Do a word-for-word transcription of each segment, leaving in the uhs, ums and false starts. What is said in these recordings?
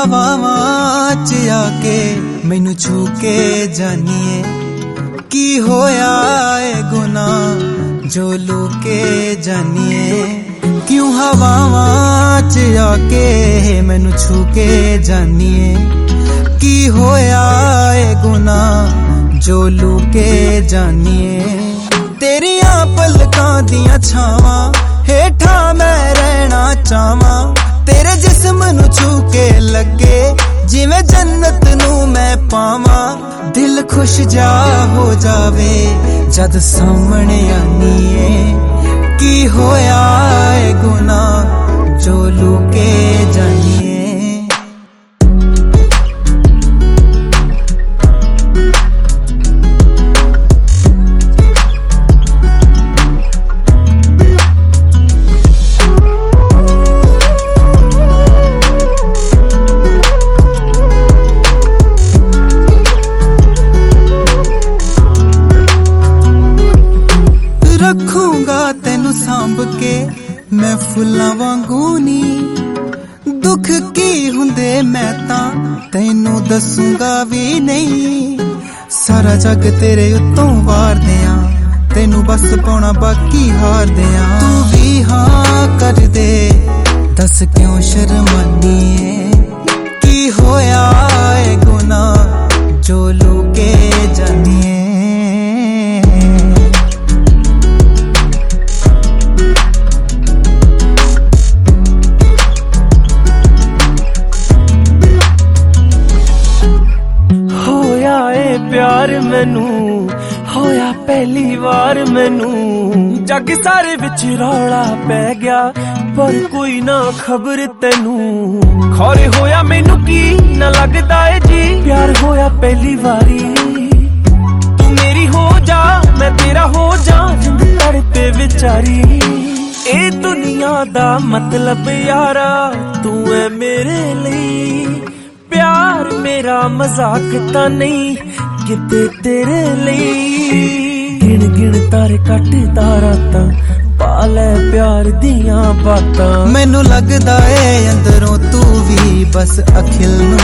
हवावां च आके मैनू छू के जानिए की होया ए गुनाह जो लूके जानिए। क्यों हवावां च आके मैनू छू के जानिए की होया ए गुनाह जो लूके जानिए। तेरियां पलकां दियां छावां हेठा मैं रहना चाहवां, तेरे जिस्म नू छू के लगे जिवें जन्नत नू मैं पावां। दिल खुश जा हो जावे जद सामने आनीए की होया ए गुनाह जो लूके जानिए। रखूंगा तेनू सांभ के मैं फुल्लां वांगू नी, दुख की हुंदे मैं तां तैनू दसूंगा भी नहीं। सारा जग तेरे उत्तों वार दियां तैनू बस पाउणा बाकी हार दियां। तू भी हाँ कर दे दस क्यों शर्मानी है की होया ए गुनाह जो लूके जानिए। प्यार मैनू होया पहली बार, मैनू जग सारे विच रौला पै गया पर कोई ना खबर तैनू। खौरे होया मैनू की ना लगदा है जी प्यार होया पहली बारी। तू मेरी हो जा मैं तेरा हो जा जिंद तड़पे विचारी। ए दुनिया दा मतलब यारा तू है मेरे लिए, प्यार मेरा मजाक ता नहीं किते तेरे लिए। गिण गिण तारे कटदा रातां पाले प्यार दियां बातां। मैनू लगदा ए अंदरों तू भी बस अखिल नू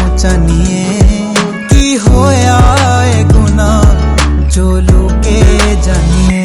चाहनीए की होया ए गुनाह जो लूके जानिए।